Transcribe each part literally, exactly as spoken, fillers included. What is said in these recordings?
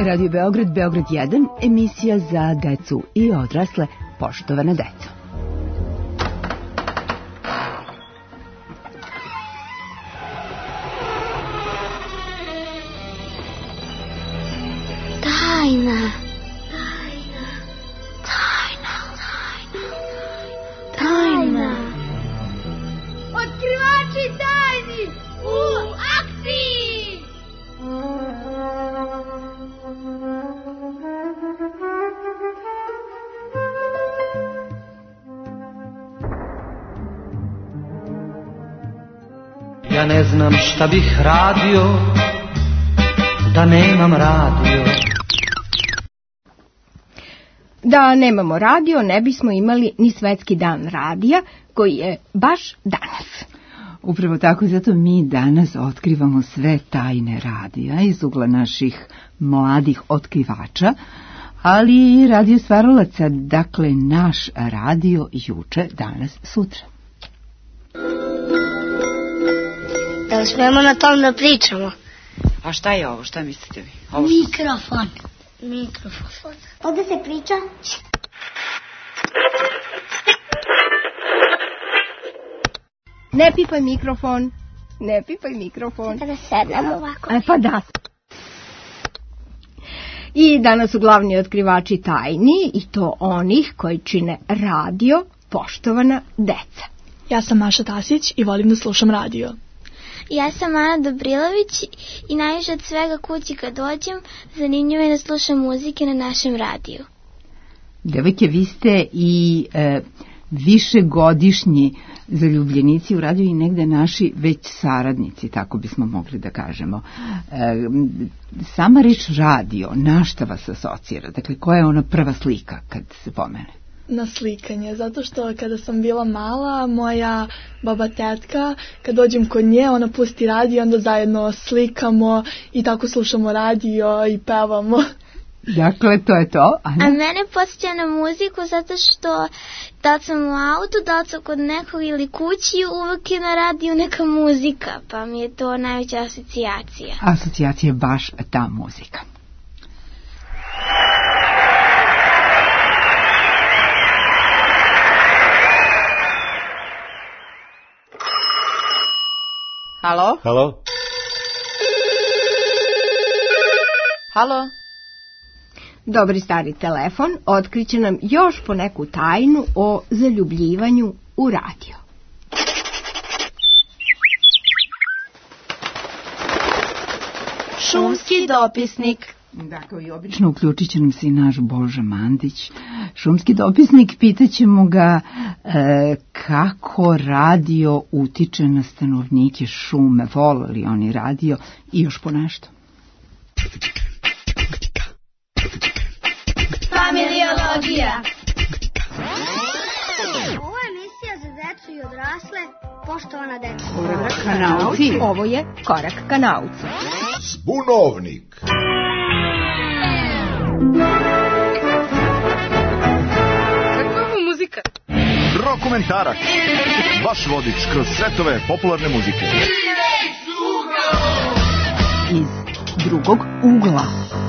Radio Beograd, Beograd jedan, emisija za decu i odrasle, poštovana deco. Tajna. Tajna. Otkrivači tajni u akciji! Ja ne znam šta bih radio da nemam radio. Da nemamo radio, ne bismo imali ni Svetski dan radija, koji je baš danas. Upravo tako, zato mi danas otkrivamo sve tajne radija iz ugla naših mladih otkrivača, ali i radio stvaralaca, dakle naš radio juče, danas, sutra. Da li smemo na tom da pričamo? A šta je ovo? Šta mislite vi? Ovo Mikrofon. Mikrofon. Ovdje se priča. Ne pipaj mikrofon. Ne pipaj mikrofon. Kada sednemo ovako. E pa da. I danas su glavni otkrivači tajni, i to onih koji čine radio, poštovana deca. Ja sam Maša Tasić i volim da slušam radio. Ja sam Ana Dobrilović i najviše od svega kući kad dođem, zanimljivo je da slušam muzike na našem radiju. Devojke, vi ste i e, višegodišnji zaljubljenici u radiju i negde naši već saradnici, tako bismo mogli da kažemo. E, sama reč radio, na šta vas asocira? Dakle, koja je ona prva slika kad se pomene? Na slikanje, zato što kada sam bila mala, moja baba tetka, kad dođem kod nje, ona pusti radio, onda zajedno slikamo i tako slušamo radio i pevamo. Dakle, to je to. Ana? A mene podsjeća na muziku zato što da sam u autu, da sam kod nekog ili kući, uvijek je na radiju neka muzika, pa mi je to najveća asocijacija. Asocijacija je baš ta muzika. Halo? Halo? Halo? Dobri stari telefon otkriće nam još po neku tajnu o zaljubljivanju u radio. Šumski dopisnik. Dakle, i obično uključit će nam se i naš Boža Mandić. Šumski dopisnik, pitaćemo ga e, kako radio utiče na stanovnike šume, vole li oni radio i još po nešto. Familiologija. Ovo je emisija za decu i odrasle, poštovana deca. Korak ka nauci. Ovo je Korak ka nauci. Zbunovnik. Kakva je muzika? Rokomentarac. Vaš vodič kroz svetove popularne muzike. Iz drugog ugla.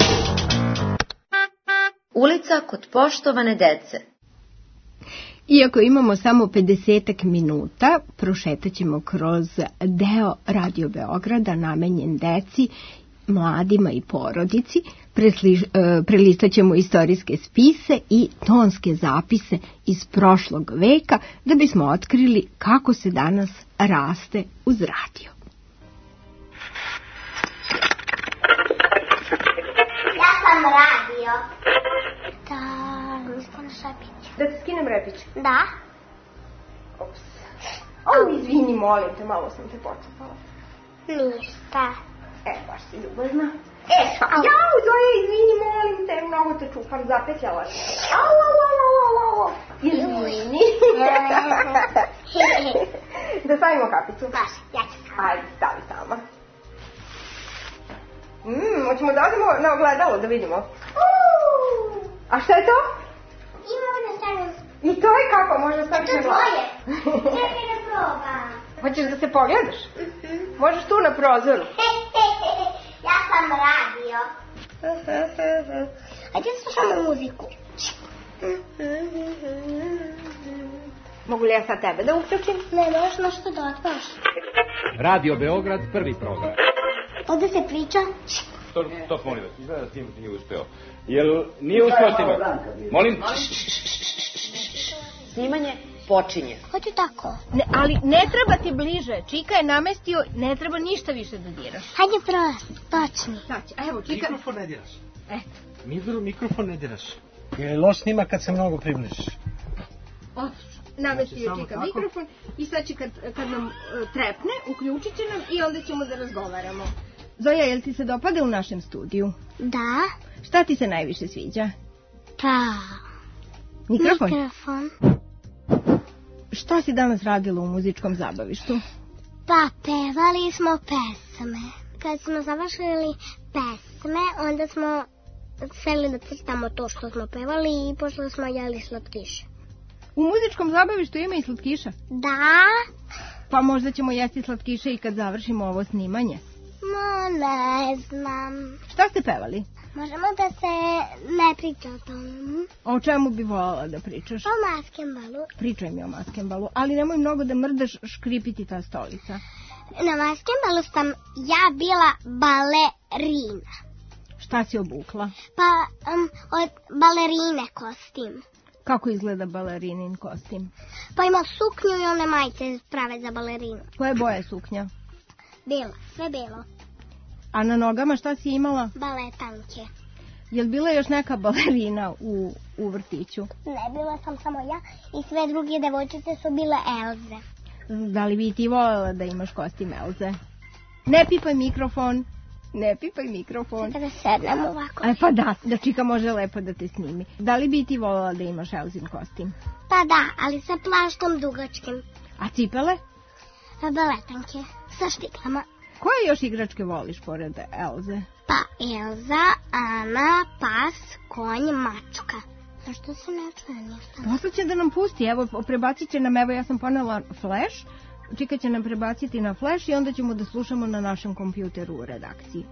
Ulica kod poštovane dece. Iako imamo samo pedesetak minuta, prošetat ćemo kroz deo Radio Beograda namenjen deci, mladima i porodici, presli, e, prelistat ćemo istorijske spise i tonske zapise iz prošlog veka da bismo otkrili kako se danas raste uz radio. Ja sam radio. Da, nisam šapić. Da ti skinem repić? Da. Ops. O, izvini, molim te, malo sam te počupala. Ništa. E, baš si ljubazna. E, šta? Jau, Zoja, izvini, molim te, mnogo te čupam, zapetljala sam. Au, au, au, au, au, au. Izvini. Da stavimo kapicu? Baš, ja ću staviti. Ajde, stavi sama. Mmm, hoćemo da odemo na ogledalo da vidimo. Uuu. A šta je to? Ima ovdje stavim. I to je kako, možda staviš na glavu. To je tvoje. Čekaj da probam. Hoćeš da se pogledaš? Možeš tu na prozoru. Ja sam radio. Ajde slušamo muziku. Mogu li ja sad tebe da uključim? Ne, možeš nešto da otpaš. Radio Beograd, prvi program. Ovde se priča. To, to molim vas, izgleda da s tim nije uspeo. Jel nije uspeo s tim? Molim? Snimanje počinje. Hoću tako. Ne, ali ne treba ti bliže. Čika je namestio, ne treba ništa više da diraš. Hajde prvo, počni. Znači, evo, Čika... Mikrofon ne diraš. Eto. Mizoru, mikrofon ne diraš. Jer je loš snima kad se mnogo približiš. Odlično. Namestio znači, Čika mikrofon i sad će kad, kad nam uh, trepne, uključit će nam i onda ćemo da razgovaramo. Zoja, jel ti se dopade u našem studiju? Da. Šta ti se najviše sviđa? Pa... Mikrofon? Mikrofon. Šta si danas radila u muzičkom zabavištu? Pa, pevali smo pesme. Kad smo završili pesme, onda smo seli da crtamo to što smo pevali i posle smo jeli slatkiše. U muzičkom zabavištu ima i slatkiša? Da. Pa možda ćemo jesti slatkiše i kad završimo ovo snimanje. No, ne znam. Šta ste pevali? Možemo da se ne priča o tom. O čemu bi voljela da pričaš? O maskembalu. Pričaj mi o maskembalu, ali nemoj mnogo da mrdaš, škripiti ta stolica. Na maskembalu sam ja bila balerina. Šta si obukla? Pa, um, od balerine kostim. Kako izgleda balerinin kostim? Pa ima suknju i one majice prave za balerinu. Koje boje suknja? Bilo, sve bilo. A na nogama šta si imala? Baletanke. Jel bila još neka balerina u, u vrtiću? Ne, bila sam samo ja i sve druge devojčice su bile Elze. Da li bi ti voljela da imaš kostim Elze? Ne pipaj mikrofon. Ne pipaj mikrofon. Da sednem ovako. E pa da, da Čika može lepo da te snimi. Da li bi ti voljela da imaš Elzin kostim? Pa da, ali sa plaštom dugačkim. A cipele? Baletanke, sa štiklama. Koje još igračke voliš pored Elze? Pa Elza, Ana, pas, konj, mačka. Zašto se ne čuje ništa? Posle će da nam pusti, evo prebacit će nam, evo ja sam ponela flash, Čika će nam prebaciti na flash i onda ćemo da slušamo na našem kompjuteru u redakciji.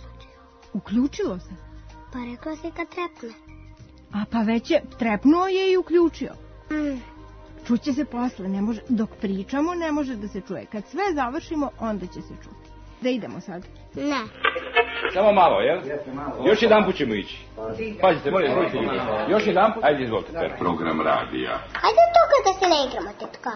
Uključilo se? Pa rekla si kad trepne. A pa već je, trepnuo je i uključio. Mm. Čuće se posle, ne može, dok pričamo ne može da se čuje. Kad sve završimo, onda će se čuti. Da idemo sad? Ne. Samo malo, jel? Još jedan put ćemo ići. Pazite, molim, izvolite ljudi. Još jedan put, ajde izvolite. Program radija. Ajde to kada se ne igramo, tetka.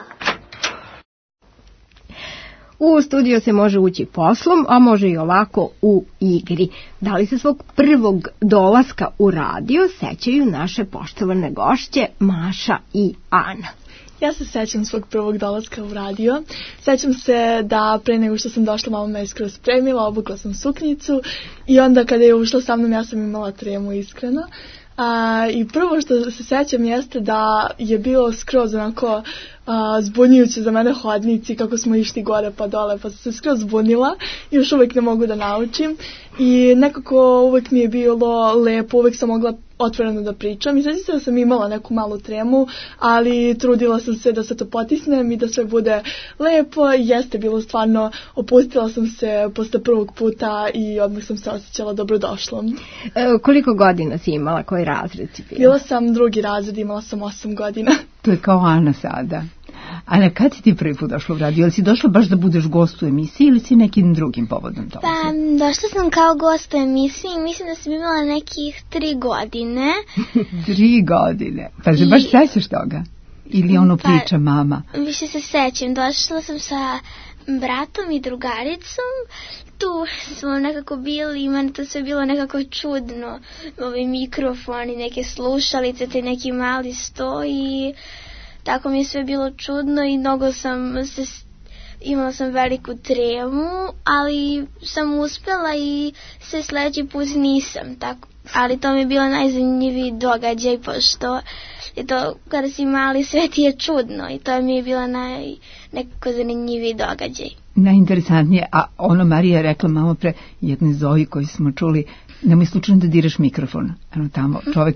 U studio se može ući poslom, a može i ovako u igri. Da li se svog prvog dolaska u radio sećaju naše poštovane gošće Maša i Ana? Ja se sećam svog prvog dolaska u radio. Sećam se da pre nego što sam došla, mama me skroz spremila, obukla sam suknjicu i onda kada je ušla sa mnom ja sam imala tremu, iskreno. A, I prvo što se sećam jeste da je bilo skroz onako a, zbunjujuće za mene hodnici, kako smo išli gore pa dole, pa sam se skroz zbunila i još uvijek ne mogu da naučim. I nekako uvijek mi je bilo lepo, uvijek sam mogla otvoreno da pričam i sveći se da sam imala neku malu tremu, ali trudila sam se da se to potisnem i da sve bude lepo i jeste bilo stvarno, opustila sam se posle prvog puta i odmah sam se osjećala dobrodošlom. E, koliko godina si imala, koji razred si bila? Bila sam drugi razred, imala sam osam godina. To je kao Ana sada. Ana, kad si ti prvi put došla u radio? Ili si došla baš da budeš gost u emisiji ili si nekim drugim povodom toga? Pa, došla sam kao gost u emisiji i mislim da sam imala nekih tri godine. Tri godine? Pa se I... baš sećaš toga? Ili ono pa, priča mama? Više se sećam. Došla sam sa bratom i drugaricom. Tu smo nekako bili i meni to sve bilo nekako čudno. Ovi mikrofoni, neke slušalice, te neki mali sto i... Tako mi je sve bilo čudno i mnogo sam se, imala sam veliku tremu, ali sam uspela i sve sledeći put nisam. Tako, ali to mi je bilo najzanimljiviji događaj, pošto je to kada si mali sve ti je čudno i to mi je bilo naj, nekako zanimljiviji događaj. Najinteresantnije, a ono Marija je rekla malo pre jedne Zoji koju smo čuli, nemoj slučajno da diraš mikrofon. Ano tamo čovek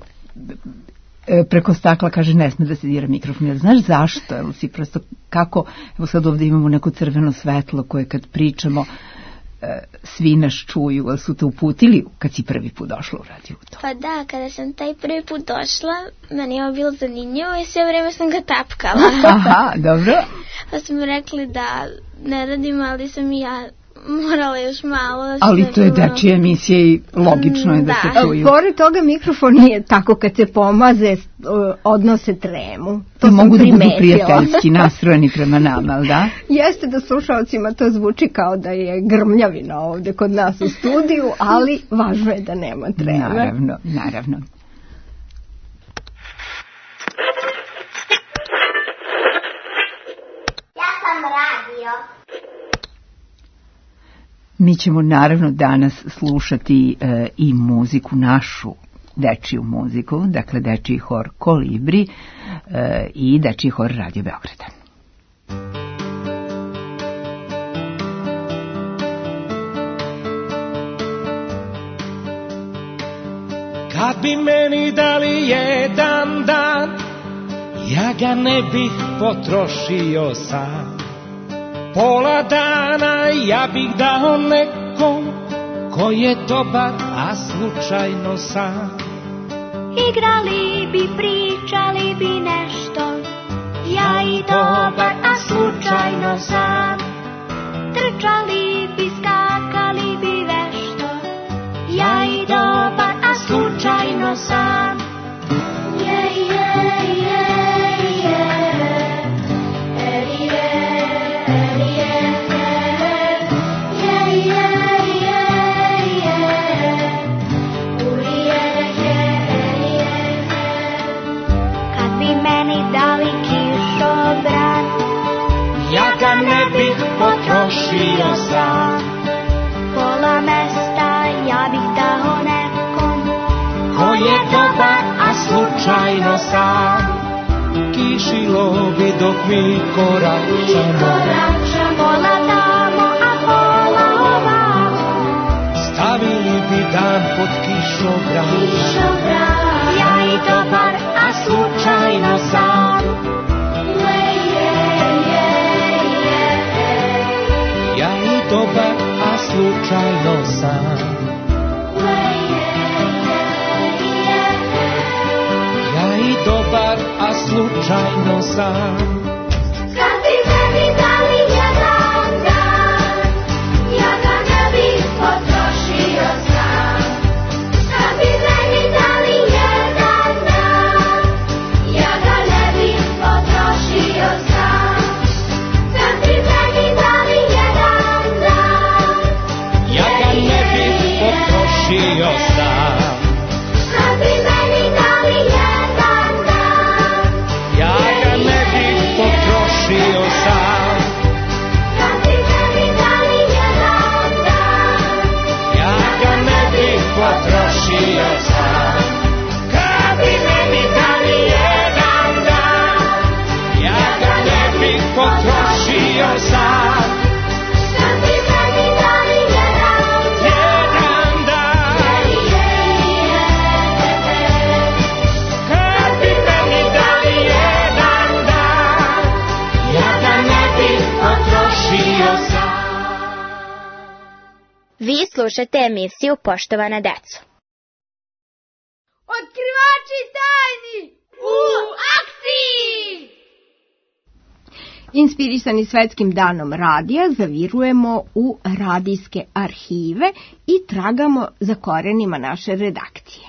preko stakla kaže ne sme da se dira mikrofon. Jer znaš zašto? Evo si prosto kako, evo sad ovdje imamo neko crveno svetlo koje kad pričamo svi nas čuju, ali su te uputili kad si prvi put došla u radio u to? Pa da, kada sam taj prvi put došla, meni je ovo bilo zanimljivo i sve vreme sam ga tapkala. Aha, dobro. Pa su mi rekli da ne radim, ali sam i ja morala još malo. Da ali to je dečija emisija i logično je da, da se čuju. Pored toga mikrofon nije tako kad se pomaze, odnose tremu. To I mogu primetila. Da budu prijateljski nastrojeni prema nama, ali da? Jeste da slušalcima to zvuči kao da je grmljavina ovde kod nas u studiju, ali važno je da nema treme. Naravno, naravno. Ja sam radio. Mi ćemo naravno danas slušati e, i muziku, našu dečiju muziku, dakle dečiji hor Kolibri e, i dečiji hor Radio Beograda. Kad bi meni dali jedan dan, ja ga ne bih potrošio sam. Pola dana ja bih dao nekom ko je dobar, a slučajno sam. Igrali bi, pričali bi nešto, ja i dobar, a slučajno sam. Trčali bi, skakali bi vešto, ja i dobar, a slučajno sam. Je, je, je, je. Ja ga ne bih potrošio sam. Pola mesta ja bih dao nekom ko je dobar, a slučajno sam. Kišilo bi dok mi koračamo, koračamo, pola tamo, a pola ovamo. Stavili bi dan pod kišobran, kišobran. Ja i dobar, a slučajno sam. Dobar, a slučajno sam. Ja i dobar, a slučajno sam. Kad bi meni dali jedan dan, ja ga ne bih potrošio sam. Kad bi meni dali jedan dan, ja ga ne bih potrošio sam. Kad bi meni dali jedan dan, ja ga ne bih potrošio sam. kad bi meni dali jedan dan, Ja ga ne bih potrošio sam. kad bi meni dali jedan dan, Ja ga ne bih potrošio sam. Kad bi meni dali jedan dan, ja ga ne bih potrošio sam. kad bi meni dali jedan Jedan dan, kad bi meni dali jedan dan, ja ga ne bih potrošio sam. Vi slušate emisiju Poštovana deco. Otkrivači tajni u akciji! Inspirisani svetskim danom radija zavirujemo u radijske arhive i tragamo za korenima naše redakcije.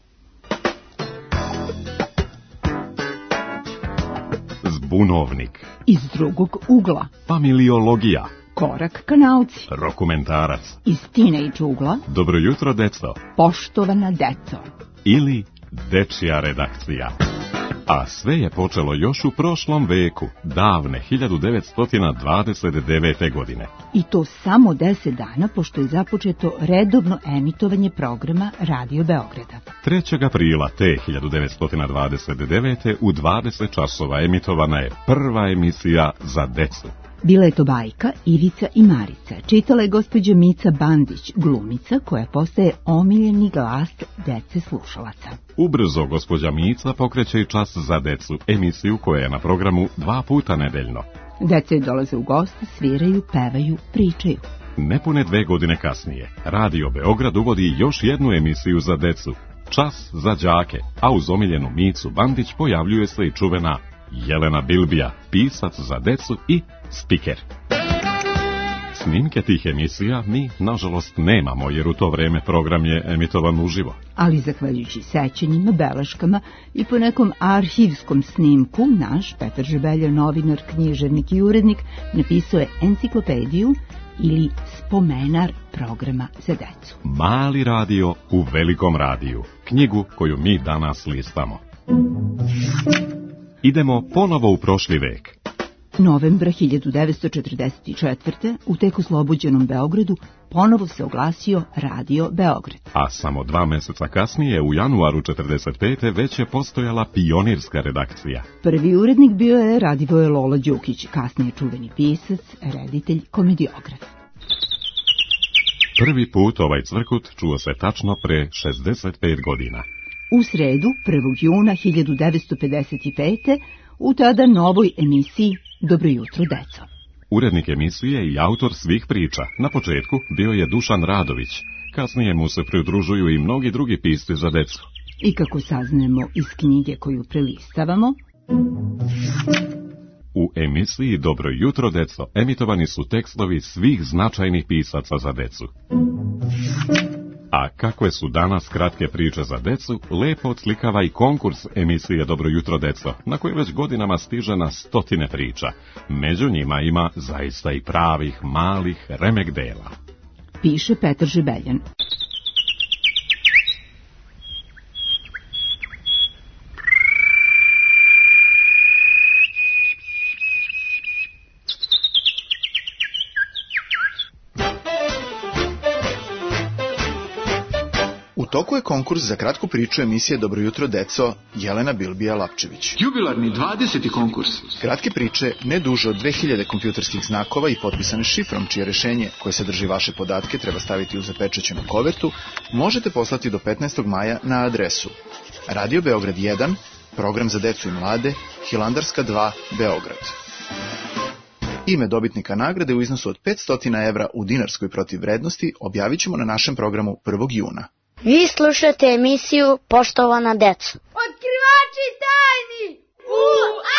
Zbunovnik. Iz drugog ugla. Familiologija. Korak ka nauci. Rokumentarac. Iz teenage ugla. Dobro jutro, deco. Poštovana deco. Ili dečija redakcija. A sve je počelo još u prošlom veku, davne hiljadu devetsto dvadeset devete. godine. I to samo deset dana pošto je započeto redovno emitovanje programa Radio Beograda. trećeg aprila te hiljadu devetsto dvadeset devete. u dvadeset časova emitovana je prva emisija za decu. Bila je to bajka Ivica i Marica. Čitala je gospođa Mica Bandić, glumica koja postaje omiljeni glas dece slušalaca. Ubrzo gospođa Mica pokreće i čas za decu, emisiju koja je na programu dva puta nedeljno. Dece dolaze u goste, sviraju, pevaju, pričaju. Nepune dve godine kasnije, Radio Beograd uvodi još jednu emisiju za decu, Čas za đake, a uz omiljenu Micu Bandić pojavljuje se i čuvena Jelena Bilbija, pisac za decu i spiker. Snimke tih emisija mi, nažalost, nemamo, jer u to vreme program je emitovan uživo. Ali zahvaljujući sećanjima, beleškama i po nekom arhivskom snimku, naš Petar Žebelja, novinar, književnik i urednik, napisao je enciklopediju ili spomenar programa za decu. Mali radio u velikom radiju, knjigu koju mi danas listamo. Idemo ponovo u prošli vek. Novembra hiljadu devetsto četrdeset četvrte. u tek oslobođenom Beogradu ponovo se oglasio Radio Beograd. A samo dva meseca kasnije, u januaru četrdeset pete. već je postojala pionirska redakcija. Prvi urednik bio je Radivoje Lola Đukić, kasnije čuveni pisac, reditelj, komediograf. Prvi put ovaj cvrkut čuo se tačno pre šezdeset pet godina. U sredu, prvog juna hiljadu devetsto pedeset pete. u tada novoj emisiji Dobro jutro, deco. Urednik emisije i autor svih priča. Na početku bio je Dušan Radović. Kasnije mu se pridružuju i mnogi drugi pisci za decu. I kako saznemo iz knjige koju prelistavamo, u emisiji Dobro jutro, deco emitovani su tekstovi svih značajnih pisaca za decu. A kakve su danas kratke priče za decu, lepo odslikava i konkurs emisije Dobro jutro, deco, na koje već godinama stiže na stotine priča. Među njima ima zaista i pravih, malih remek dela. Piše Petar Žebeljan. U toku je konkurs za kratku priču emisije Dobro jutro, deco, Jelena Bilbija Lapčević. Jubilarni dvadeseti konkurs. Kratke priče, ne duže od dve hiljade kompjuterskih znakova i potpisane šifrom, čije rešenje, koje sadrži vaše podatke, treba staviti u zapečaćenu kovertu, možete poslati do petnaestog maja na adresu Radio Beograd jedan, program za decu i mlade, Hilandarska dva, Beograd. Ime dobitnika nagrade u iznosu od petsto evra u dinarskoj protivvrednosti objavit ćemo na našem programu prvog juna. Vi slušate emisiju Poštovana deco. Otkrivači tajni u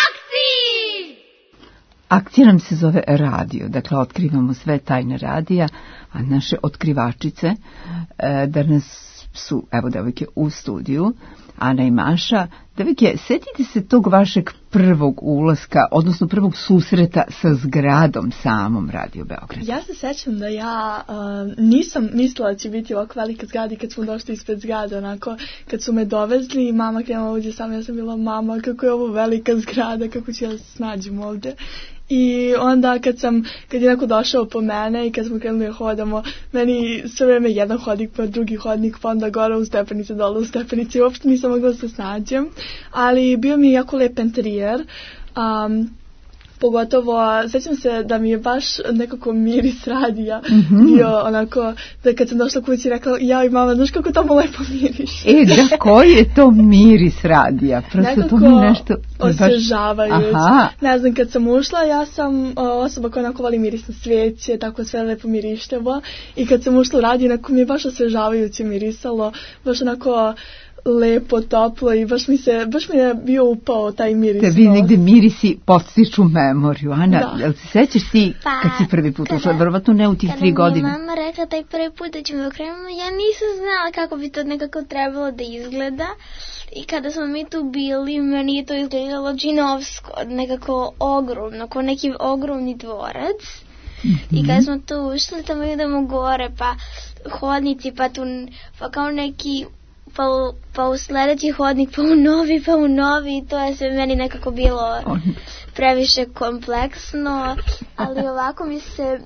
akciji! Akcija nam se zove radio, dakle otkrivamo sve tajne radija, a naše otkrivačice, e, da nas su, evo devojke u studiju, Ana i Maša. Devojke, setite se tog vašeg prvog ulaska, odnosno prvog susreta sa zgradom samom Radio Beograd. Ja se sećam da ja uh, nisam mislila da će biti ovako velika zgrada i kad smo došli ispred zgrade, onako, kad su me dovezli i mama krenula uđe sam, ja sam bila mama, kako je ovo velika zgrada, kako ću ja se snađem ovde. I onda kad sam, kad je neko došao po mene i kad smo krenuli da hodamo, meni sve vreme jedan hodnik pa drugi hodnik, pa onda gore u stepenice, dole u stepenice, i uopšte nisam mogla da se snađem, ali bio mi jako lep interijer. Um, Pogotovo, sećam se da mi je baš nekako miris radija mm-hmm. bio onako, da kad sam došla kući rekla, ja i mama, znaš kako tamo lepo miriš. E, da, koji je to miris radija? Prosto nekako to mi nešto osvežavajući. Baš... Ne znam, kad sam ušla, ja sam osoba koja onako voli miris na svijeće, tako sve lepo mirištevo, i kad sam ušla u radio, onako mi je baš osvežavajuće mirisalo, baš onako lepo, toplo, i baš mi se, baš mi je bio upao taj miris. Tebi negde mirisi podstiču memoriju. Ana, jel se sećaš ti pa, kad si prvi put ušla? Verovatno ne u tih tri godine. Kada mi mama rekla taj prvi put da ćemo da krenemo, ja nisam znala kako bi to nekako trebalo da izgleda. I kada smo mi tu bili, meni je to izgledalo džinovsko, nekako ogromno, kao neki ogromni dvorac. Mm-hmm. I kada smo tu ušli, tamo idemo gore, pa hodnici, pa tu, pa kao neki... Pa u, pa u sledeći hodnik, pa u novi, pa u novi, to je sve meni nekako bilo previše kompleksno, ali ovako mi se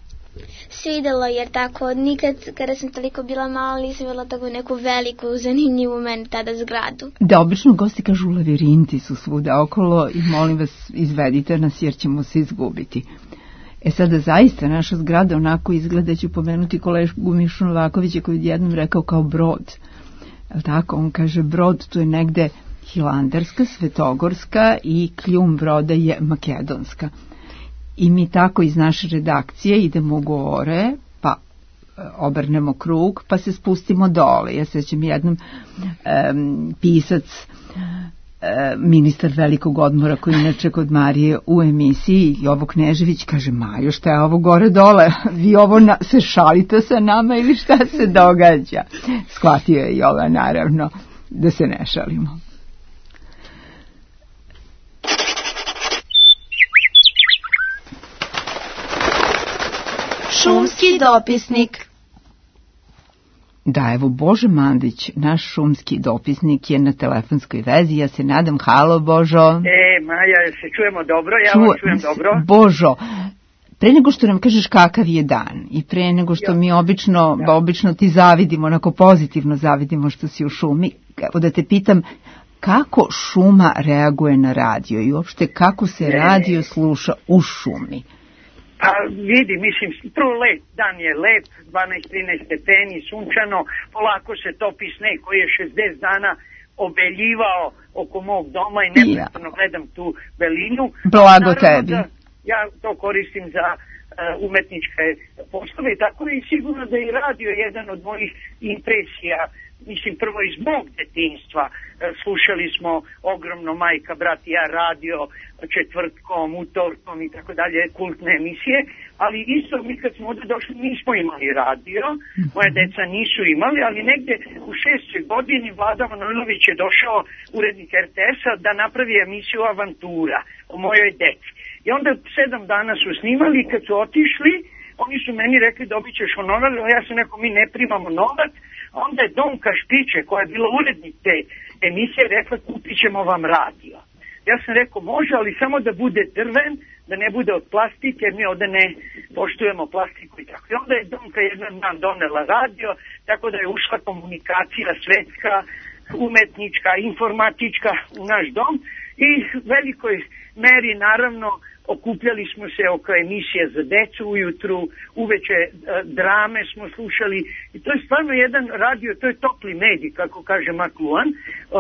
svidelo, jer tako nikad kada sam toliko bila mala nisam bila tako neku veliku, zanimljivu meni tada zgradu. Da, obično gosti kažu lavirinti su svuda okolo i molim vas izvedite nas jer ćemo se izgubiti. E sada zaista naša zgrada onako izgleda, ću pomenuti kolegu Mišu Novakovića koji je jednom rekao kao brod. Tako, on kaže brod, tu je negde Hilandarska, Svetogorska i kljun broda je Makedonska. i mi tako iz naše redakcije idemo gore, pa obrnemo krug, pa se spustimo dole. Ja sećam jednom um, pisac, um, ministar velikog odmora, koji inače kod Marije u emisiji, Jovo Knežević, kaže: Majo, šta je ovo gore dole? Vi ovo na, se šalite sa nama ili šta se događa? Shvatio je Jova, naravno, da se ne šalimo. Šumski dopisnik. Da, evo, Božo Mandić, naš šumski dopisnik, je na telefonskoj vezi. Ja se nadam. Halo, Božo. E, Maja, se čujemo dobro? Ja Ču... vas čujem dobro. Božo, pre nego što nam kažeš kakav je dan i pre nego što jo. mi obično, ja. obično ti zavidimo, onako pozitivno zavidimo što si u šumi, evo da te pitam, kako šuma reaguje na radio i uopšte kako se ne. radio sluša u šumi? Pa vidi, mislim, prvo lep, dan je lep, dvanaest trinaest stepeni, sunčano, polako se topi sneg koji je šezdeset dana obeljivao oko mog doma i neprestano gledam tu belinu. Blago tebi. Da, ja to koristim za uh, umetničke poslove, tako i sigurno da je radio jedan od mojih impresija. Mislim, prvo iz mog detinjstva slušali smo ogromno Majka, brat i ja radio četvrtkom, utorkom i tako dalje, kultne emisije, ali isto mi kad smo ovdje došli nismo imali radio, moje deca nisu imali, ali negde u šestoj godini Vlada Manojlović je došao, urednik er te esa, da napravi emisiju Avantura o mojoj deci. I onda sedam dana su snimali i kad su otišli, oni su meni rekli dobit ćeš honorar, a ja sam rekao mi ne primamo novac. Onda je Donka Špiče, koja je bila urednik te emisije, rekla kupit ćemo vam radio. Ja sam rekao može, ali samo da bude drven, da ne bude od plastike, jer mi ovdje ne poštujemo plastiku i tako. I onda je Donka jedan dan donela radio, tako da je ušla komunikacija svetska, umetnička, informatička u naš dom i velikoj meri naravno okupljali smo se oko emisije za decu ujutru, uveče drame smo slušali i to je stvarno jedan radio, to je topli medij, kako kaže McLuhan.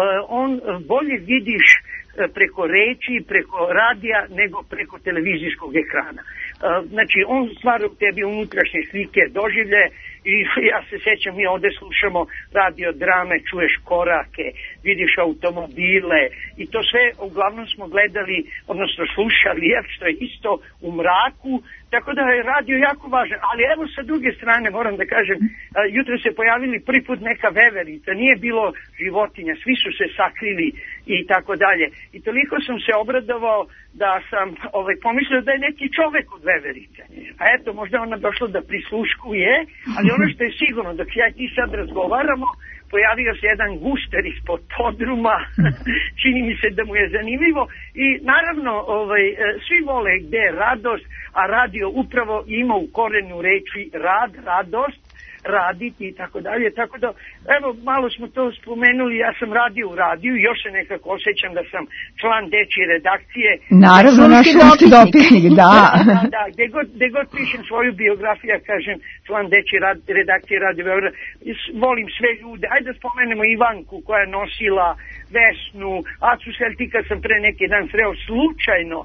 On bolje vidiš preko reči, preko radija, nego preko televizijskog ekrana. Znači, on stvara u tebi unutrašnje slike, doživlje i ja se sjećam, mi ovdje slušamo radio drame, čuješ korake, vidiš automobile i to sve uglavnom smo gledali, odnosno slušali, jer što je isto u mraku, tako da je radio jako važan. Ali evo sa druge strane, moram da kažem, jutro se pojavili prvi put neka veverica, nije bilo životinja, svi su se sakrili i tako dalje. I toliko sam se obradovao da sam ovaj, pomislio da je neki čovek od veverice. A eto, možda ona došla da prisluškuje, ali ono što je sigurno, dok ja i ti sad razgovaramo, pojavio se jedan guster ispod podruma, čini mi se da mu je zanimljivo i naravno ovaj, svi vole gde je radost, a radio upravo ima u korenu reči rad, radost, raditi i tako dalje, tako da evo malo smo to spomenuli, ja sam radio u radiju, još se nekako osjećam da sam član dečje redakcije. Naravno, naš šumski dopisnik, da. Da, da, gde god, gde god pišem svoju biografiju, ja kažem član dečje rad, redakcije Radio Beograd, volim sve ljude, ajde da spomenemo Ivanku koja je nosila Vesnu, Acu Seltika sam pre neki dan sreo slučajno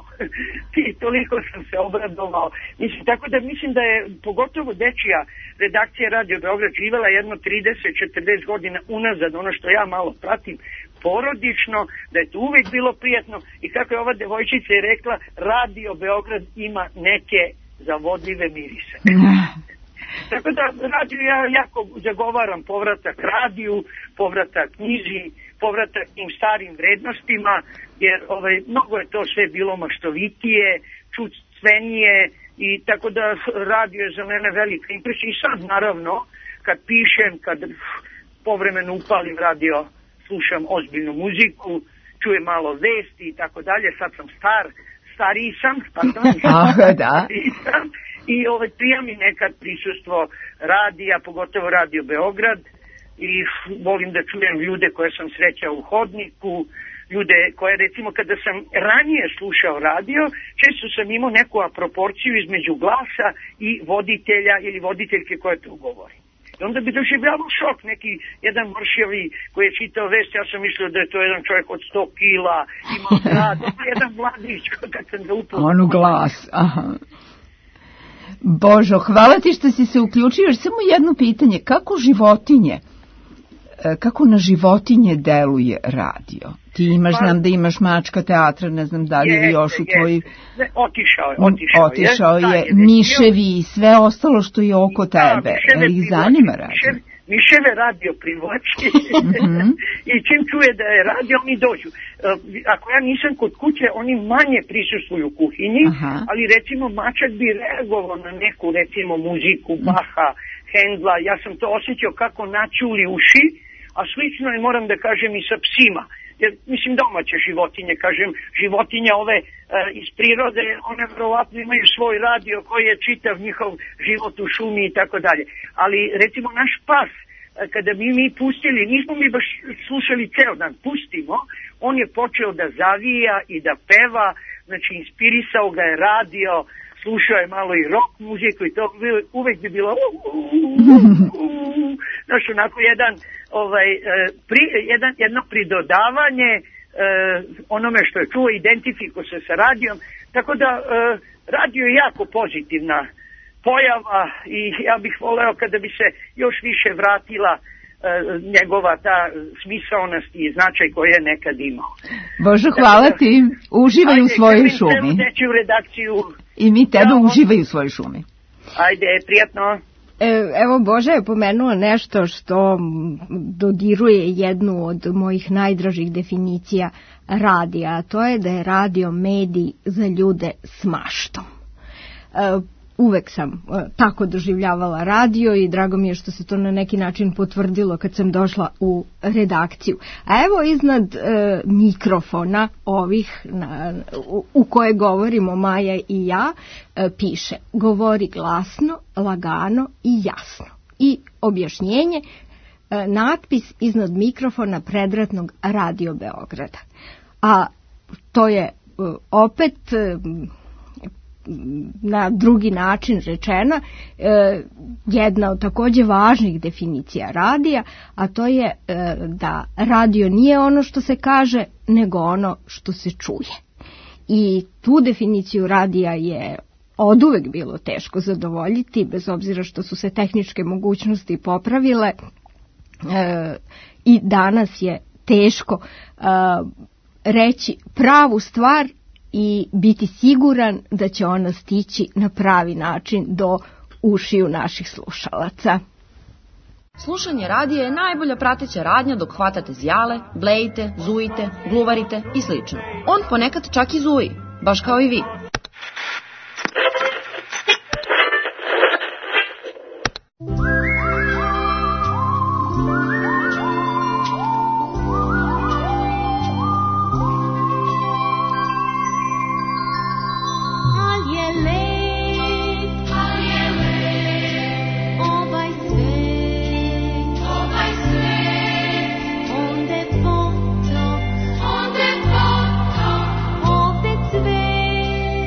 i toliko sam se obradovao. Mislim, tako da mislim da je pogotovo dečija redakcija Radio Beograd živela jedno trideset do četrdeset godina unazad, ono što ja malo pratim porodično, da je to uvijek bilo prijatno i kako je ova devojčica je rekla, Radio Beograd ima neke zavodljive mirise. Tako da radio ja jako zagovaram povratak radiju, povratak knjiži, povratak tim starim vrednostima, jer ovaj, mnogo je to sve bilo maštovitije, čutstveniije i tako da radio je za mene velika impresija i sad naravno kad pišem, kad povremeno upalim radio, slušam ozbiljnu muziku, čujem malo vesti i tako dalje, sad sam star, stariji sam, pardon, Aha, da. sam, i ovaj, prija mi nekad prisustvo radija, pogotovo Radio Beograd i volim da čujem ljude koje sam srećao u hodniku, ljude koje recimo kada sam ranije slušao radio, često sam imao neku aproporciju između glasa i voditelja ili voditeljke koje tu govori. I onda bi doživljavao šok, neki jedan mršavi koji je čitao vest, ja sam mislio da je to jedan čovjek od sto kila, ima grad, jedan mladić, kad sam ga upoznao. Onu glas, aha. Božo, hvala ti što si se uključio. Još samo jedno pitanje, kako životinje, kako na životinje deluje radio? Ti imaš, pa, znam da imaš Mačka teatra, ne znam da li je još u tvoji... Otišao je, otišao, otišao je, je miševi i sve ostalo što je oko tebe. Da, ih zanima radio? Miševe, miševe radio privlači mm-hmm. i čim čuje da je radio, oni dođu. Ako ja nisam kod kuće, oni manje prisustvuju u kuhinji, aha, ali recimo mačak bi reagovao na neku, recimo, muziku, Baha, Hendla, ja sam to osjećao kako načuli uši, a slično je, moram da kažem, i sa psima. Jer, mislim, domaće životinje, kažem, životinje ove e, iz prirode, one verovatno imaju svoj radio koji je čitav njihov život u šumi i tako dalje. Ali, recimo, naš pas, e, kada bi mi pustili, nismo mi baš slušali ceo dan, pustimo, on je počeo da zavija i da peva, znači, inspirisao ga je radio, slušao je malo i rock muziku i to uvek bi bilo znaš, onako jedan, ovaj, pri, jedan, jedno pridodavanje eh, onome što je čuo, identifikao se sa radijom, tako da eh, radio je jako pozitivna pojava i ja bih voleo kada bi se još više vratila njegova ta smisaonost i značaj koji je nekad imao. Bože, hvala ti, uživaj u svojoj šumi. Ajde, u redakciju. I mi tebe ja, uživaj u svojoj šumi. Ajde, prijatno. Evo, Boža je pomenuo nešto što dodiruje jednu od mojih najdražih definicija radija, a to je da je radio medij za ljude s maštom. Uvek sam tako doživljavala radio i drago mi je što se to na neki način potvrdilo kad sam došla u redakciju. A evo iznad e, mikrofona ovih na, u, u koje govorimo Maja i ja e, piše: govori glasno, lagano i jasno. I objašnjenje, e, natpis iznad mikrofona predratnog Radio Beograda. A to je e, opet... E, na drugi način rečena e, jedna od takođe važnih definicija radija, a to je e, da radio nije ono što se kaže, nego ono što se čuje. I tu definiciju radija je oduvek bilo teško zadovoljiti, bez obzira što su se tehničke mogućnosti popravile, e, i danas je teško e, reći pravu stvar i biti siguran da će ona stići na pravi način do ušiju naših slušalaca. Slušanje radija je najbolja prateća radnja dok hvatate zijale, blejite, zujite, gluvarite i slično. On ponekad čak i zuji, baš kao i vi. Onde foto, opet sve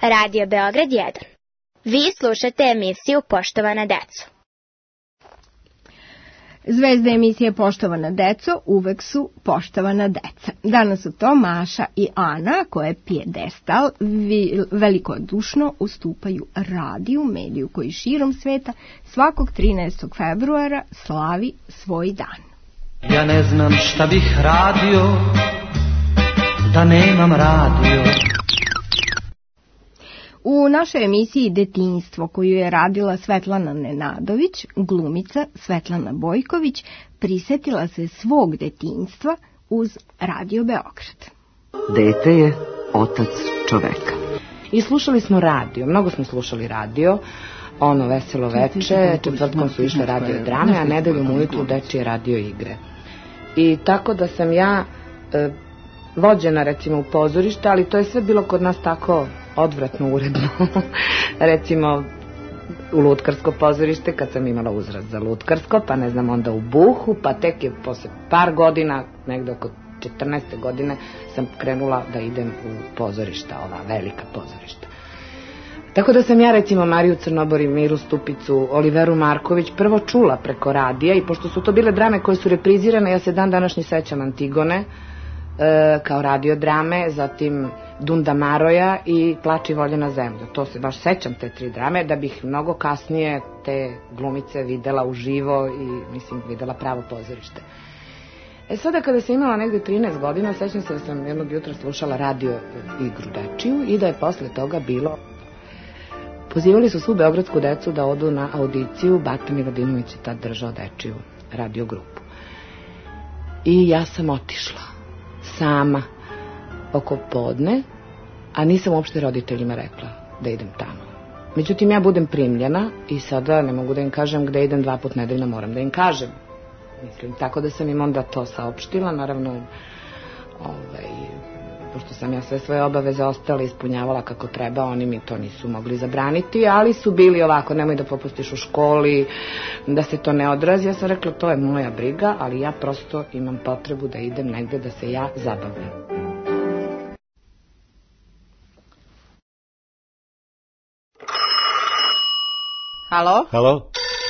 Radio Beograd jedan. Vi slušate emisiju Poštovana deco. Zvezde emisije Poštovana deco uvek su poštovana deca. Danas su to Maša i Ana koje pijedestal velikodušno ustupaju radiju, mediju koji širom sveta svakog trinaestog februara slavi svoj dan. Ja ne znam šta bih radio da nemam radio. U našoj emisiji Detinjstvo, koju je radila Svetlana Nenadović, glumica Svetlana Bojković prisetila se svog detinjstva uz Radio Beograd. Dete je otac čoveka. I slušali smo radio, mnogo smo slušali radio, ono Veselo veče, četvrtkom su išle radio drame, a nedeljom ujutru dečije radio igre. I tako da sam ja e, vođena recimo u pozorište, ali to je sve bilo kod nas tako odvratno uredno. Recimo u lutkarsko pozorište kad sam imala uzrast za lutkarsko, pa ne znam onda u Buhu, pa tek je posle par godina, negde oko četrnaeste godine, sam krenula da idem u pozorišta, ova velika pozorišta. Tako da sam ja recimo Mariju Crnobor, Miru Stupicu, Oliveru Marković prvo čula preko radija, i pošto su to bile drame koje su reprizirane, ja se dan današnji sećam Antigone e, kao radiodrame, zatim Dunda Maroja i Plači Voljena zemlja. To se baš sećam, te tri drame, da bih mnogo kasnije te glumice videla uživo i mislim videla pravo pozorište. E sada kada sam imala negde trinaest godina, sećam se da sam jednog jutra slušala radio igru dečiju i da je posle toga bilo... Pozivali su svu beogradsku decu da odu na audiciju, Bata Miladinović je tad držao dečiju radio grupu. I ja sam otišla sama oko podne, a nisam uopšte roditeljima rekla da idem tamo. Međutim, ja budem primljena i sada ne mogu da im kažem gde idem dva put nedeljno, moram da im kažem. Mislim, tako da sam im onda to saopštila, naravno, ovaj, pošto sam ja sve svoje obaveze ostala ispunjavala kako treba, oni mi to nisu mogli zabraniti, ali su bili ovako, nemoj da popustiš u školi, da se to ne odrazi. Ja sam rekla, to je moja briga, ali ja prosto imam potrebu da idem negde da se ja zabavljam. Halo? Halo?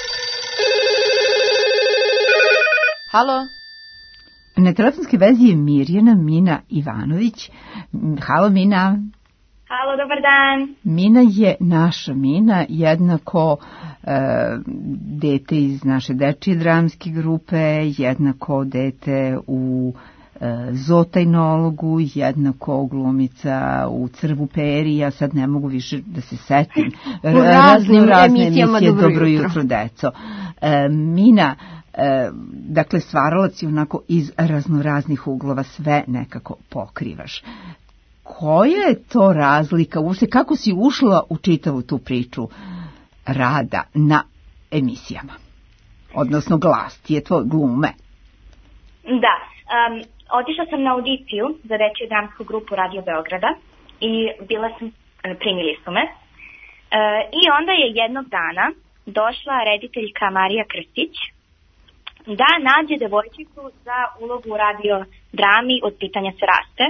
Halo? Na telefonskoj vezi je Mirjana Mina Ivanović. Halo Mina. Halo, dobar dan. Mina je naša Mina, jednako e, dete iz naše dečije dramske grupe, jednako dete u e, zootajnologu, jednako glumica u Crvu peri, ja sad ne mogu više da se setim. U raznim emisijama Dobro, dobro jutro, deco. E, Mina, E, dakle, stvaralac je onako iz raznoraznih uglova, sve nekako pokrivaš. Koja je to razlika, uopšte kako si ušla u čitavu tu priču rada na emisijama? Odnosno glas, ti je tvoj glume. Da, um, otišla sam na audiciju za dečju dramsku grupu Radio Beograda i bila sam, primili su me. E, I onda je jednog dana došla rediteljka Marija Krstić da nađe devojčicu za ulogu u radio drami Od pitanja se raste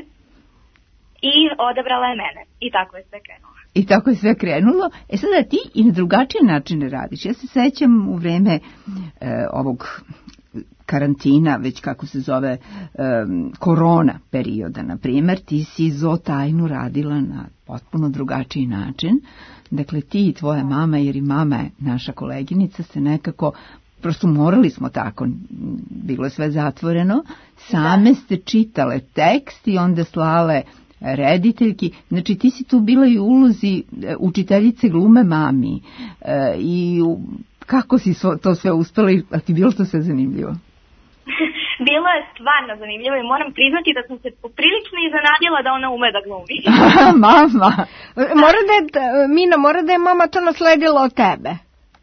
i odabrala je mene. I tako je sve krenulo. I tako je sve krenulo. E sada ti i na drugačije načine radiš. Ja se sećam u vreme e, ovog karantina, već kako se zove, e, korona perioda, na primjer, ti si zootajnu radila na potpuno drugačiji način. Dakle, ti i tvoja mama, jer i mama je naša koleginica, se nekako... Prosto morali smo tako, bilo je sve zatvoreno, same da. Ste čitale tekst i onda slale rediteljki. Znači ti si tu bila i u ulozi učiteljice glume mami. E, I u, kako si svo, to sve uspela, a ti bilo to sve zanimljivo? Bilo je stvarno zanimljivo i moram priznati da sam se poprilično iznenadila da ona ume da glumi. Mama! Mora da je, Mina, mora da je mama to nasledila od tebe.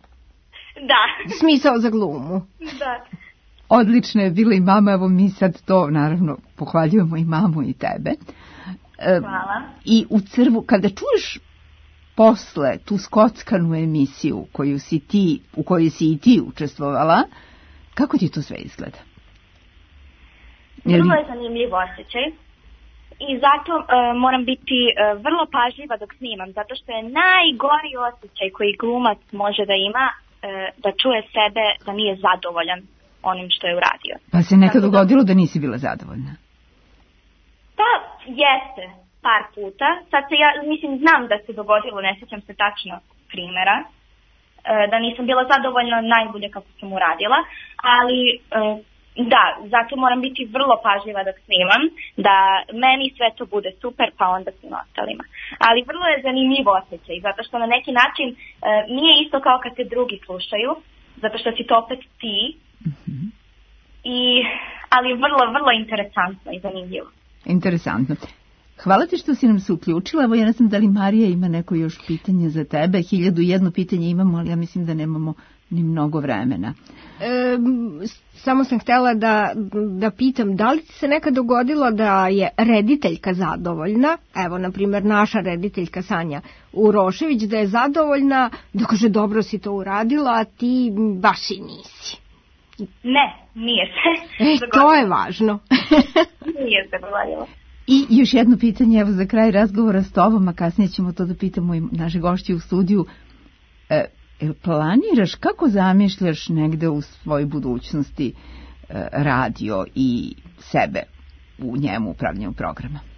Da. Smisao za glumu. Da. Odlično je bila i mama, evo mi sad to naravno pohvaljujemo i mamu i tebe. Hvala. I u Crvu, kada čuješ posle tu skockanu emisiju koju si ti, u kojoj si i ti učestvovala, kako ti to sve izgleda? Vrlo je zanimljiv osjećaj. I zato uh, moram biti uh, vrlo pažljiva dok snimam, zato što je najgori osjećaj koji glumac može da ima, uh, da čuje sebe da nije zadovoljan onim što je uradio. Pa se nekad dogodilo da nisi bila zadovoljna? Pa, jeste, par puta. Sad se ja, mislim, znam da se dogodilo, ne sjećam se tačno primjera, uh, da nisam bila zadovoljna najbolje kako sam uradila, ali... Uh, Da, zato moram biti vrlo pažljiva dok snimam, da meni sve to bude super, pa onda svim ostalima. Ali vrlo je zanimljiv osjećaj, zato što na neki način e, nije isto kao kad te drugi slušaju, zato što si to opet ti, mm-hmm. I, ali vrlo, vrlo interesantno i zanimljivo. Interesantno. Hvala ti što si nam se uključila. Evo, ja ne znam da li Marija ima neko još pitanje za tebe. Hiljadu jedno pitanje imamo, ali ja mislim da nemamo ni mnogo vremena. E, samo sam htjela da, da pitam, da li ti se nekad dogodilo da je rediteljka zadovoljna, evo, na primjer, naša rediteljka Sanja Urošević, da je zadovoljna, da kaže dobro si to uradila, a ti baš i nisi? Ne, nije se. E, to je važno. Nije se dogodilo. I još jedno pitanje, evo, za kraj razgovora s tobom, a kasnije ćemo to da pitamo i naše gošće u studiju. E, planiraš, kako zamišljaš negde u svojoj budućnosti e, radio i sebe u njemu upravljanju programa? E,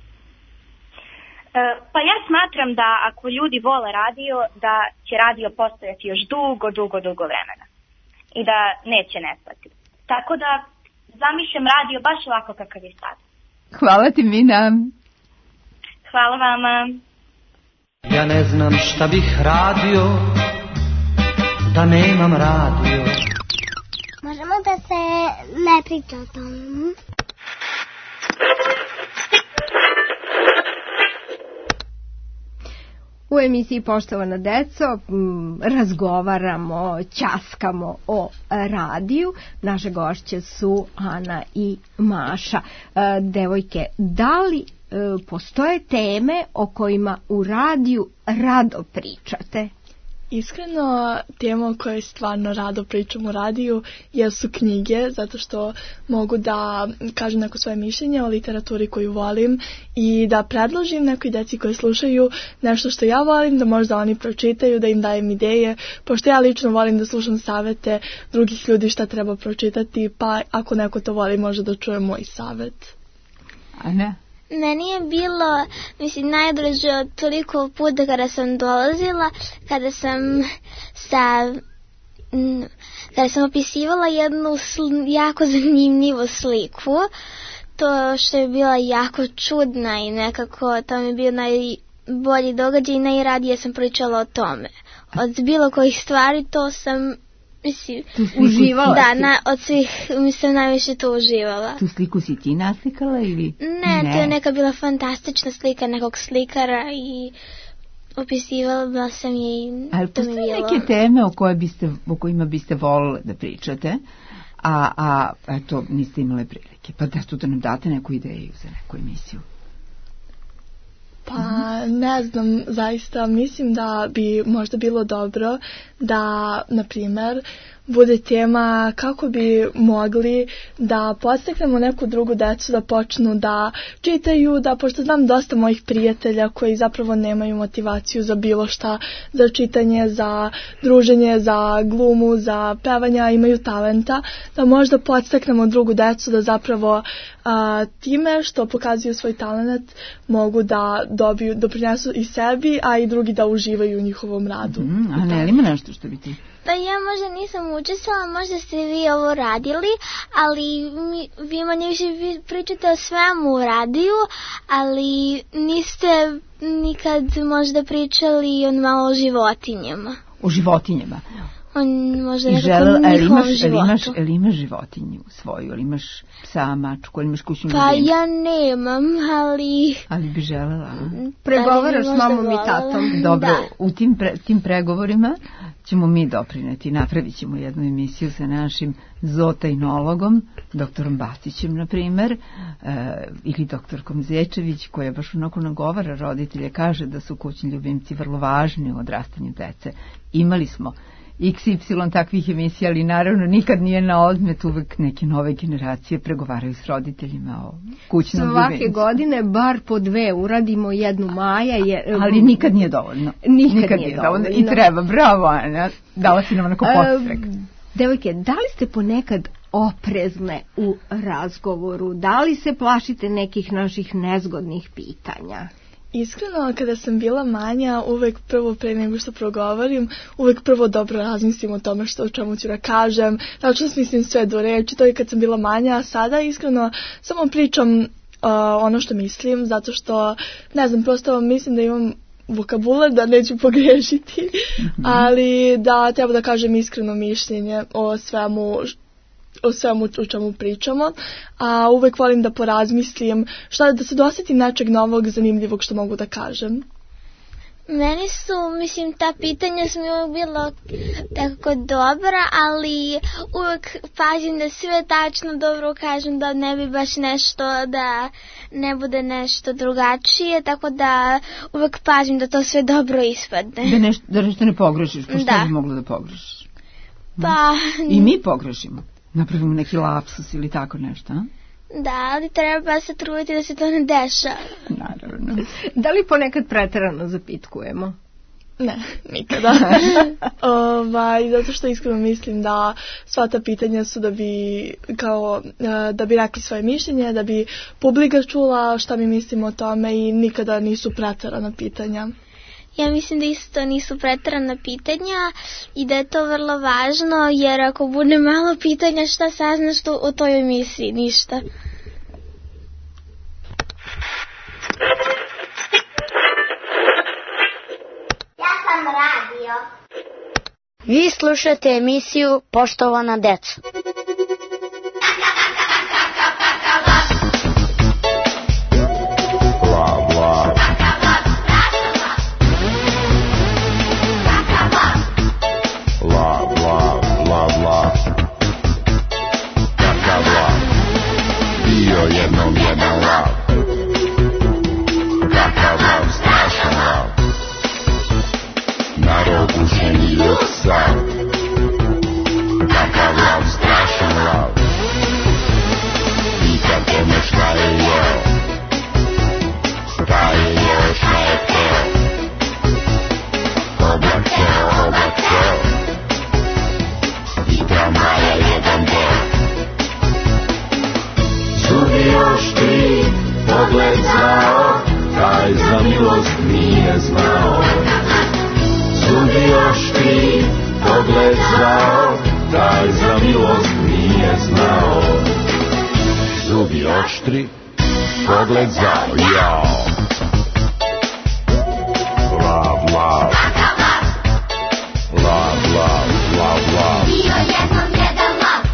pa ja smatram da ako ljudi vole radio, da će radio postojati još dugo, dugo, dugo vremena. I da neće nestati. Tako da zamišljam radio baš ovako kakav je sad. Hvala ti, Mina. Hvala vama. Ja ne znam šta bih radio da nemam radio. Možemo da se ne priča o tomu. U emisiji Poštovana deco razgovaramo, ćaskamo o radiju. Naše gošće su Ana i Maša. Devojke, da li postoje teme o kojima u radiju rado pričate? Iskreno, tema o kojoj stvarno rado pričam u radiju jesu knjige, zato što mogu da kažem neko svoje mišljenje o literaturi koju volim i da predložim nekoj deci koji slušaju nešto što ja volim, da možda oni pročitaju, da im dajem ideje, pošto ja lično volim da slušam savete drugih ljudi šta treba pročitati, pa ako neko to voli može da čuje moj savet. A ne? Meni je bilo, mislim, najdraže od toliko puta kada sam dolazila, kada sam sa, kada sam opisivala jednu sl, jako zanimljivu sliku, to što je bila jako čudna i nekako to mi je bio najbolji događaj i najradije sam pričala o tome. Od bilo kojih stvari to sam... Mislim, uživala da, na, od svih mislim najviše to uživala. Tu sliku si ti naslikala ili? Ne, ne, to je neka bila fantastična slika nekog slikara i opisivala sam je i ali to mi je bilo. Ali postoje neke teme o, koje biste, o kojima biste volili da pričate, a, a eto, niste imale prilike. Pa da tu da nam date neku ideju za neku emisiju. Pa ne znam, zaista mislim da bi možda bilo dobro da, na primjer, bude tema kako bi mogli da podstaknemo neku drugu decu da počnu da čitaju, da pošto znam dosta mojih prijatelja koji zapravo nemaju motivaciju za bilo šta, za čitanje, za druženje, za glumu, za pevanje, imaju talenta, da možda podstaknemo drugu decu da zapravo a, time što pokazuju svoj talent mogu da dobiju, doprinesu i sebi, a i drugi da uživaju u njihovom radu. Mm, a ne, ima nešto što bi ti... Pa ja možda nisam učestvala, možda ste vi ovo radili, ali mi, vi manje više pričate o svemu u radiju, ali niste nikad možda pričali on malo o životinjama. O životinjama? On možda I nekako žele, njihovom ali životu. imaš, ali imaš životinju svoju, ali imaš psa, mačku, ali imaš kućnu Pa ljubimku? ja nemam, ali... Ali bi želela. Pregovaraš s mamom i tatom. Dobro, da. u tim, pre, tim pregovorima ćemo mi doprineti. Napravit ćemo jednu emisiju sa našim zootajnologom, doktorom Bastićem, na primjer, e, ili doktorkom Zečević, koja baš onako nagovara roditelje, kaže da su kućni ljubimci vrlo važni u odrastanju dece. Imali smo iks ipsilon takvih emisija, ali naravno nikad nije na odmet, uvek neke nove generacije pregovaraju s roditeljima o kućnom ljubiencu. Svake godine bar po dve uradimo, jednu Maja. Je, ali nikad nije dovoljno. Nikad, nikad nije, nije dovoljno. I treba, bravo Ana, dala si nam onako podstrek. Devojke, da li ste ponekad oprezne u razgovoru? Da li se plašite nekih naših nezgodnih pitanja? Iskreno, kada sam bila manja, uvek prvo pre nego što progovorim, uvek prvo dobro razmislim o tome što o čemu ću da kažem, tačno smislim sve do reči, to je kad sam bila manja, a sada iskreno samo pričam uh, ono što mislim, zato što, ne znam, prosto mislim da imam vokabular, da neću pogrešiti, mm-hmm. ali da treba da kažem iskreno mišljenje o svemu o svemu o čemu pričamo, a uvek volim da porazmislim šta da se dosjetim nečeg novog, zanimljivog što mogu da kažem. Meni su, mislim, ta pitanja su mi uvijek bilo tako dobra, ali uvijek pazim da sve tačno dobro kažem, da ne bi baš nešto, da ne bude nešto drugačije, tako da uvijek pazim da to sve dobro ispadne. Da nešto, da nešto ne pogrešiš, pa što bi moglo da pogrešiš? Pa... I mi pogrešimo. Napravimo neki lapsus ili tako nešto, a? Da, ali treba se truditi da se to ne deša. Naravno. Da li ponekad preterano zapitkujemo? Ne, nikada. ovaj, zato što iskreno mislim da sva ta pitanja su da bi, kao, da bi rekli svoje mišljenje, da bi publika čula šta mi mislimo o tome i nikada nisu preterana pitanja. Ja mislim da isto nisu preterana pitanja i da je to vrlo važno, jer ako bude malo pitanja, šta saznaš tu o toj emisiji? Ništa. Ja sam radio. Vi slušate emisiju Poštovana deco. Jednom jedan lav, kakav lav, strašan lav, narogušeni ljud sav, kakav lav, strašan lav, pitate me šta je jeo, šta je jeo, šta je teo, oblak ceo, oblak ceo, i tramvaja jedan deo. Zubi oštri, pogled zao, taj za milost nije znao. Zubi oštri, pogled zao, taj za milost nije znao. Zubi oštri, pogled zao, jao. Lav, lav, lav, lav, lav, lav. Bio jednom jedan lav.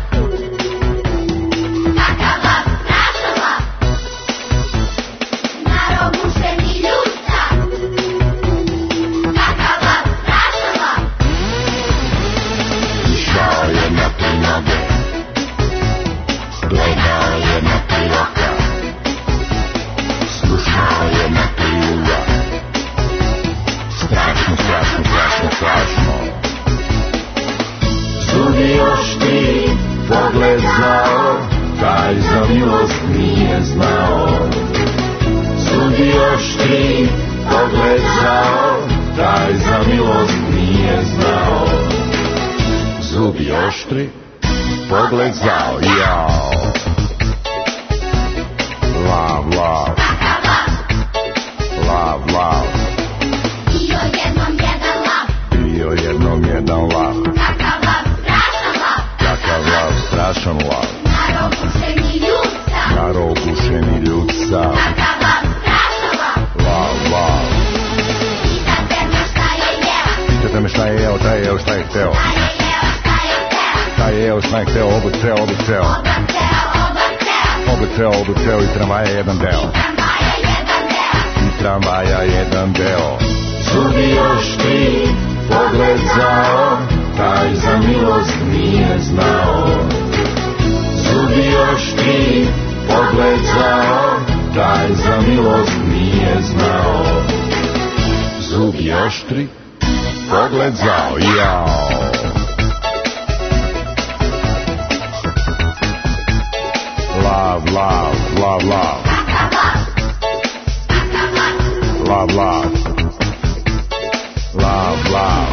Gledao je na tri oka, slušao je na tri uva. Strašno, strašno, strašno, strašno. Zubi oštri, pogled zao, taj za milost nije znao. Zubi oštri, pogled zao, taj za milost nije znao. Zubi oštri, pogled zao, jao. Lav, lav, lav, lav. Bio jednom jedan lav. Bio jednom jedan lav. Kakav lav, strašan lav. Kakav lav, strašan lav. Narogušeni ljud sav. Narogušeni ljud sav. Kakav lav, strašan lav. Lav, lav. Pitate me šta je jeo. Pitate me šta je jeo, šta je jeo, šta je hteo. Šta je jeo, šta je hteo, oblik ceo, oblik ceo. Oblik ceo, oblik ceo i tramvaja jedan deo. I tramvaja jedan deo. Zubi oštri, pogled zao, taj za milost nije znao. Zubi oštri, pogled zao, taj za milost nije znao. Zubi oštri, pogled pogled zao, jao. Love, love, love, love. Love, love. Love, love.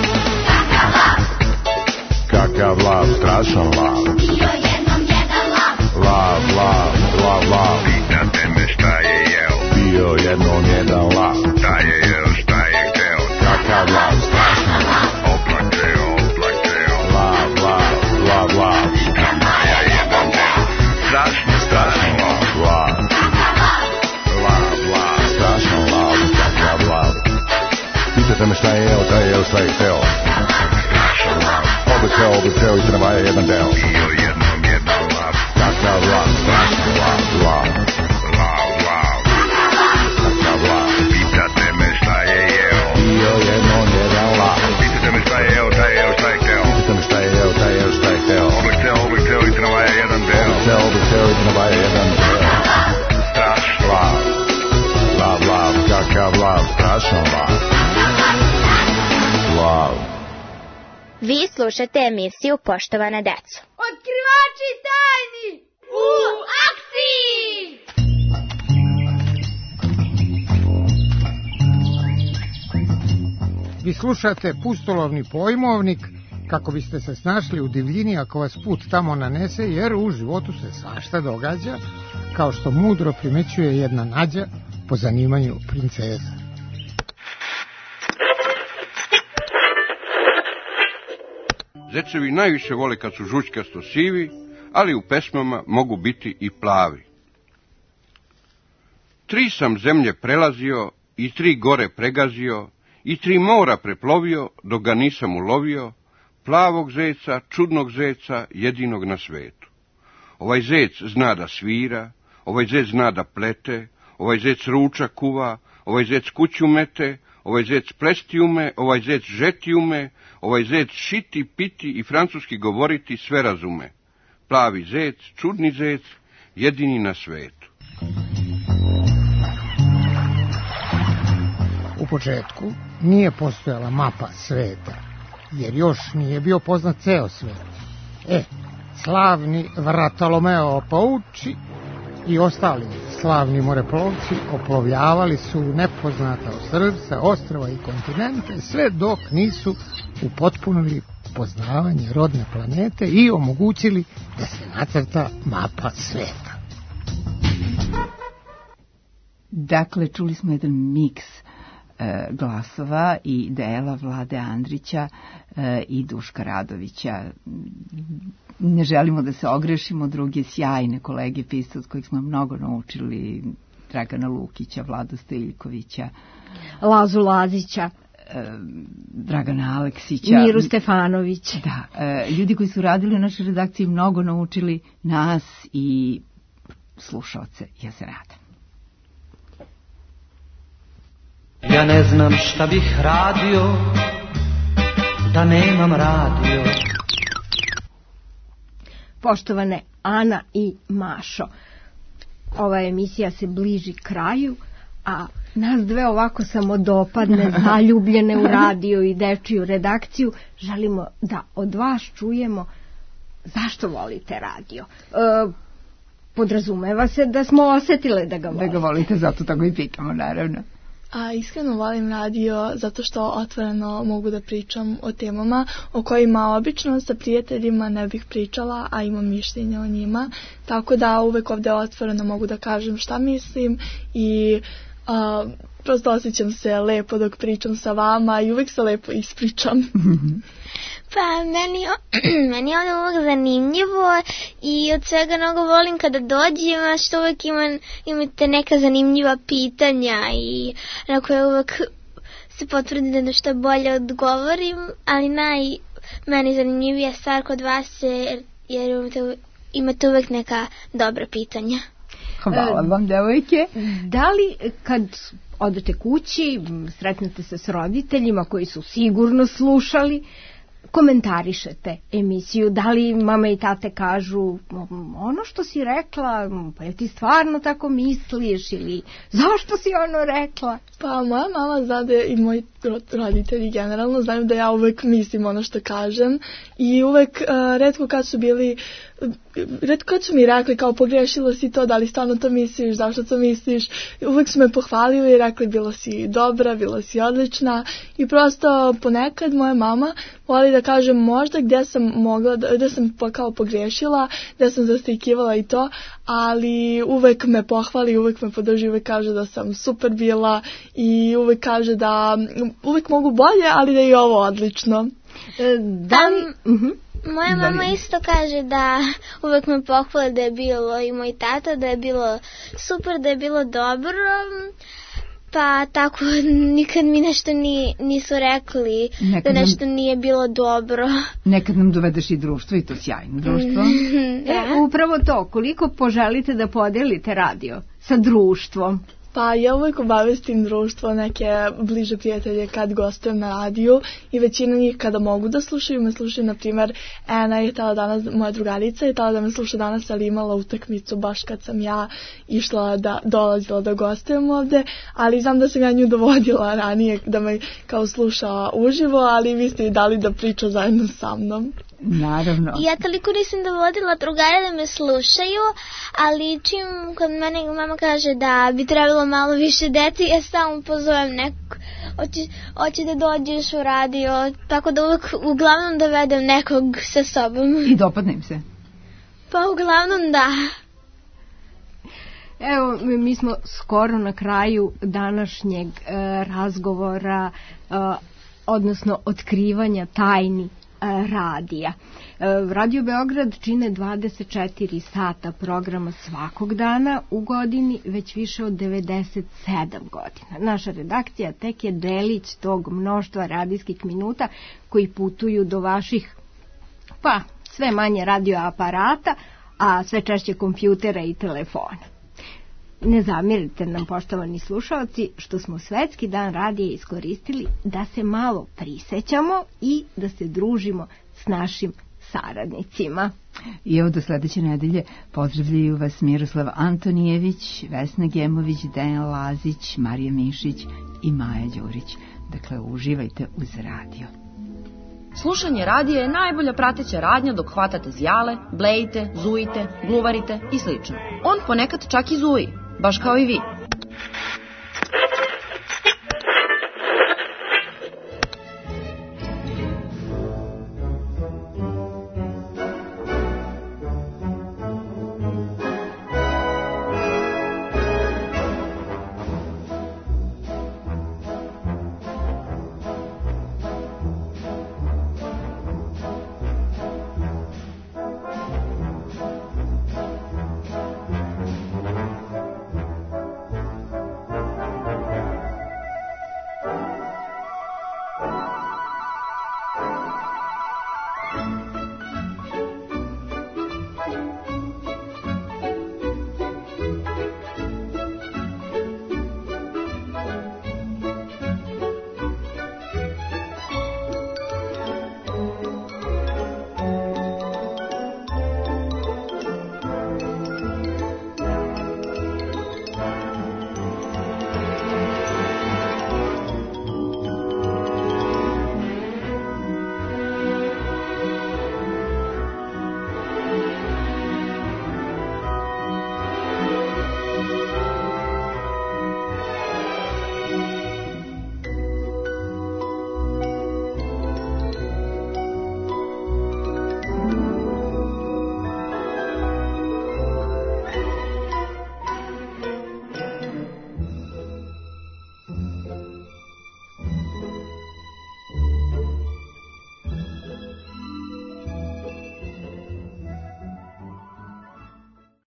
Kakav lav, strašan lav. Bio jednom jedan lav. Love, love, love, love. Pitate me šta je jeo. Bio jednom jedan lav. Šta je jeo, šta je hteo. Kakav lav, strašan lav. Oplakeo, oplakeo. Love, love, love, love. Ika Maja jedan deo. Strašno, strašno lav. Love. Love, love, strašan lav. Kakav lav. Pitate me šta je jeo, šta je jeo, šta je hteo. Strašan lav. Obećao, obećao, Ika Maja jedan deo. Bio jednom jedan lav. Kakav lav, strašan lav. Love. Lav, lav. Kakav lav. Pitate me šta je jeo. Bio jednom jedan lav. Pitate me šta je jeo, šta je jeo, šta je hteo. Pitate me šta je jeo, šta je jeo, šta je hteo. Obećao, obećao, Ika Maja jedan deo. Obećao, obećao, Ika Maja jedan deo. Strašno. Lav. Lav, lav, kakav lav, strašan lav. Lav. Vi slušate emisiju Poštovana deco. Otkrivači tajni u akciji! Vi slušate pustolovni pojmovnik kako biste se snašli u divljini ako vas put tamo nanese, jer u životu se svašta događa, kao što mudro primećuje jedna Nađa po zanimanju princeza. Zecevi najviše vole kad su žućkasto sivi, ali u pesmama mogu biti i plavi. Tri sam zemlje prelazio i tri gore pregazio i tri mora preplovio dok ga nisam ulovio, plavog zeca, čudnog zeca, jedinog na svetu. Ovaj zec zna da svira, ovaj zec zna da plete, ovaj zec ruča kuva, ovaj zec kuću mete, ovaj zec plesti ume, ovaj zec žeti ume, ovaj zec šiti, piti i francuski govoriti sve razume. Plavi zec, čudni zec, jedini na svetu. U početku nije postojala mapa sveta, jer još nije bio poznat ceo svet. E, slavni Vartolomeo Pouči i ostali slavni moreplovci oplovljavali su nepoznata ostrvca, ostrva i kontinente, sve dok nisu upotpunili poznavanje rodne planete i omogućili da se nacrta mapa sveta. Dakle, čuli smo jedan miks e, glasova i dela Vlade Andrića e, i Duška Radovića. Ne želimo da se ogrešimo, druge sjajne kolege pisca od kojih smo mnogo naučili, Dragana Lukića, Vlada Stojiljkovića, Lazu Lazića, e, Dragana Aleksića, Miru Stefanović. Da, e, ljudi koji su radili u našoj redakciji mnogo naučili nas i slušaoce. Ja se radam. Ja ne znam šta bih radio da nemam radio. Poštovane Ana i Mašo, ova emisija se bliži kraju, a nas dve ovako samodopadne, zaljubljene u radio i dečiju redakciju, želimo da od vas čujemo zašto volite radio. E, podrazumeva se da smo osetile da ga volite. Da ga volite, zato tako i pitamo, naravno. A iskreno volim radio zato što otvoreno mogu da pričam o temama o kojima obično sa prijateljima ne bih pričala, a imam mišljenje o njima. Tako da uvek ovde otvoreno mogu da kažem šta mislim i a, prosto osjećam se lepo dok pričam sa vama i uvek se lepo ispričam. Pa meni, meni je ovdje uvijek zanimljivo i od svega mnogo volim kada dođem, a što uvijek imam, imate neka zanimljiva pitanja i na koje uvijek se potvrdi da nešto bolje odgovorim, ali naj meni zanimljivija stvar kod vas je jer imate, imate uvijek neka dobra pitanja. Hvala vam, devojke. Da li kad odete kući, sretnete se s roditeljima koji su sigurno slušali, komentarišete emisiju? Da li mama i tate kažu ono što si rekla, pa je ti stvarno tako misliš ili zašto si ono rekla? Pa moja mama zna da i moji roditelji generalno znaju da ja uvek mislim ono što kažem i uvek uh, retko kad su bili retko kad su mi rekli kao pogrešila si to, da li stvarno to misliš, zašto to misliš, uvek su me pohvalili i rekli bila si dobra, bila si odlična i prosto ponekad moja mama voli da kaže možda gdje sam mogla, gdje sam kao pogrešila, gdje sam zastrikivala i to, ali uvek me pohvali, uvek me podrži, uvek kaže da sam super bila i uvek kaže da uvek mogu bolje, ali da je i ovo odlično. E, da li... Um, uh-huh. Moja mama isto kaže da uvek me pohvale da je bilo i moj tata, da je bilo super, da je bilo dobro, pa tako nikad mi nešto ni, nisu rekli nekad da nešto nam, nije bilo dobro. Nekad nam dovedeš i društvo i to sjajno društvo. Da. E, upravo to, koliko poželite da podelite radio sa društvom? Pa ja uvijek obavestim društvo, neke bliže prijatelje kad gostujem na radiju i većina njih kada mogu da slušaju, me slušaju, na primjer, Ena je tala danas, moja drugarica je tala da me sluša danas, ali imala utakmicu baš kad sam ja išla da dolazila da gostujem ovde, ali znam da sam ja nju dovodila ranije da me kao sluša uživo, ali vi ste i dali da priča zajedno sa mnom. Naravno. Ja toliko nisam dovodila drugare da me slušaju, ali čim kad mene mama kaže da bi trebalo malo više deci, ja samo pozovem nekog, hoće, hoće da dođeš u radio, tako da uvijek uglavnom dovedem nekog sa sobom. I dopadne im se? Pa uglavnom da. Evo, mi smo skoro na kraju današnjeg e, razgovora, e, odnosno otkrivanja tajni radija. Radio Beograd čine dvadeset četiri sata programa svakog dana u godini, već više od devedeset sedam godina. Naša redakcija tek je delić tog mnoštva radijskih minuta koji putuju do vaših, pa, sve manje radioaparata, a sve češće kompjutera i telefona. Ne zamirite nam, poštovani slušalci, što smo Svetski dan radija iskoristili da se malo prisećamo i da se družimo s našim saradnicima. I evo do sledeće nedelje pozdravljaju vas Miroslav Antonijević, Vesna Gemović, Dejan Lazić, Marija Mišić i Maja Đurić. Dakle, uživajte uz radio. Slušanje radija je najbolja prateća radnja dok hvatate zijale, blejite, zujite, gluvarite i slično. On ponekad čak i zuji, baš kao i vi.